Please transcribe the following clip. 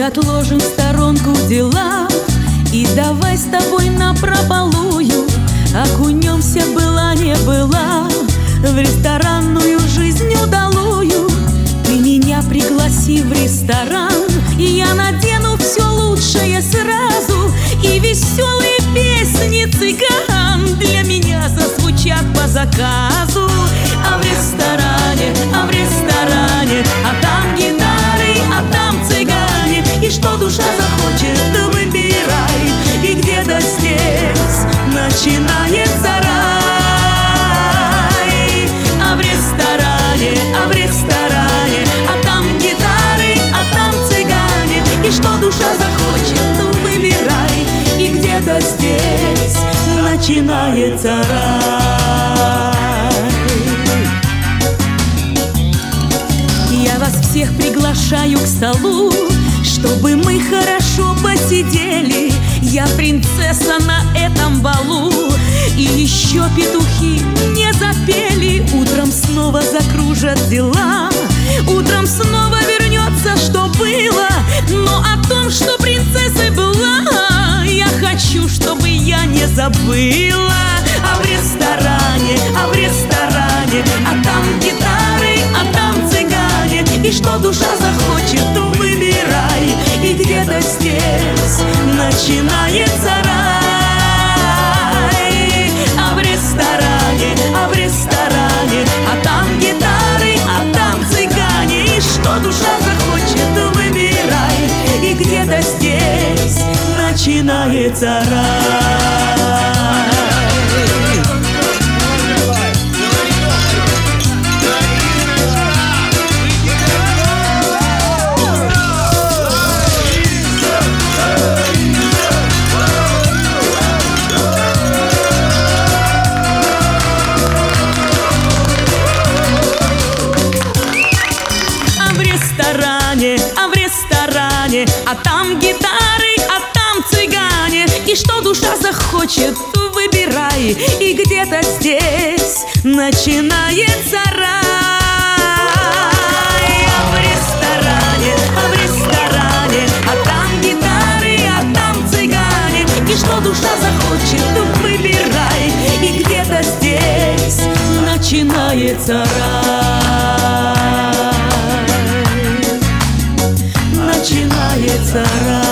отложим в сторонку дела и давай с тобой напропалую окунемся, была не была, в ресторанную жизнь удалую. Ты меня пригласи в ресторан, и я надену все лучшее сразу, и веселые песни цыган для меня зазвучат по заказу. А в ресторане, а там гитары, а там цыгане, и что душа захочет, выбирай, и где-то здесь начинается рай. А в ресторане, а там гитары, а там цыгане, и что душа захочет, выбирай, и где-то здесь начинается рай. Я вас всех приглашаю к столу, чтобы мы хорошо посидели. Я принцесса на этом балу, и еще петухи не запели. Утром снова закружат дела, утром снова вернется, что было. Но о том, что принцессой была, я хочу, чтобы я не забыла. А в ресторане, а там гитары, а там цыгане, и что душа захочет, выбирай, и где-то здесь начинается рай. А в ресторане, а там гитары, а там цыгане, и что душа захочет, выбирай, и где-то здесь начинается рай. А там гитары, а там цыгане, и что душа захочет, выбирай, и где-то здесь начинается рай. А в ресторане, а там гитары, а там цыгане, и что душа захочет, выбирай, и где-то здесь начинается рай. Начинается рай.